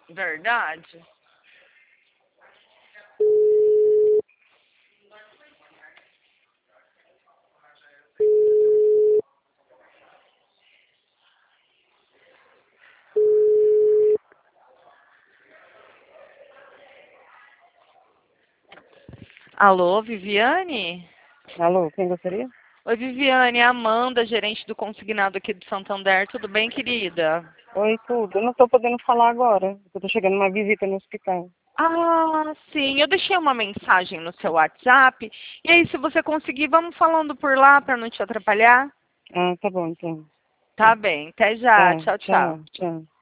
Verdade. Alô, Viviane? Alô, quem gostaria? Oi, Viviane, é a Amanda, gerente do consignado aqui do Santander. Tudo bem, querida? Oi, tudo. Eu não estou podendo falar agora. Eu tô chegando uma visita no hospital. Ah, sim, eu deixei uma mensagem no seu WhatsApp. E aí, se você conseguir, vamos falando por lá para não te atrapalhar? Ah, tá bom, então. Tá bem, até já. Tá, Tchau, tchau. tchau, tchau.